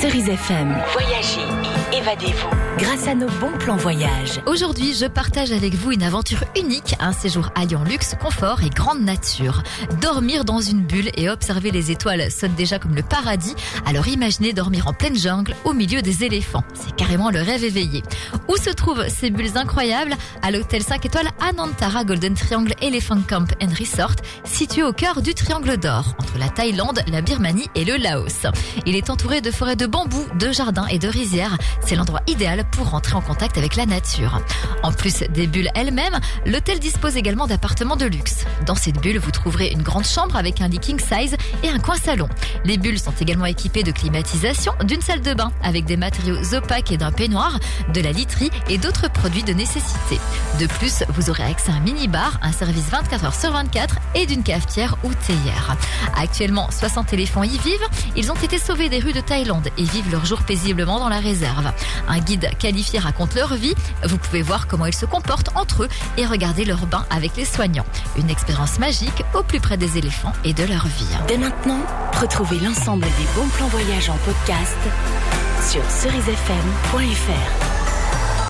Cerise FM. Voyagez et évadez-vous grâce à nos bons plans voyage. Aujourd'hui, je partage avec vous une aventure unique, un séjour alliant luxe, confort et grande nature. Dormir dans une bulle et observer les étoiles sonne déjà comme le paradis, alors imaginez dormir en pleine jungle au milieu des éléphants. C'est carrément le rêve éveillé. Où se trouvent ces bulles incroyables? À l'hôtel 5 étoiles Anantara Golden Triangle Elephant Camp and Resort, situé au cœur du Triangle d'Or, entre la Thaïlande, la Birmanie et le Laos. Il est entouré de forêts de bambous, de jardins et de rizières. C'est l'endroit idéal pour entrer en contact avec la nature. En plus des bulles elles-mêmes, l'hôtel dispose également d'appartements de luxe. Dans cette bulle, vous trouverez une grande chambre avec un lit king size et un coin salon. Les bulles sont également équipées de climatisation, d'une salle de bain avec des matériaux opaques et d'un peignoir, de la literie et d'autres produits de nécessité. De plus, vous aurez accès à un mini-bar, un service 24 heures sur 24 et d'une cafetière ou théière. Actuellement, 60 éléphants y vivent. Ils ont été sauvés des rues de Thaïlande et vivent leur jour paisiblement dans la réserve. Un guide qualifié raconte leur vie. Vous pouvez voir comment ils se comportent entre eux et regarder leur bain avec les soignants. Une expérience magique au plus près des éléphants et de leur vie. Dès maintenant, retrouvez l'ensemble des bons plans voyage en podcast sur cerisefm.fr.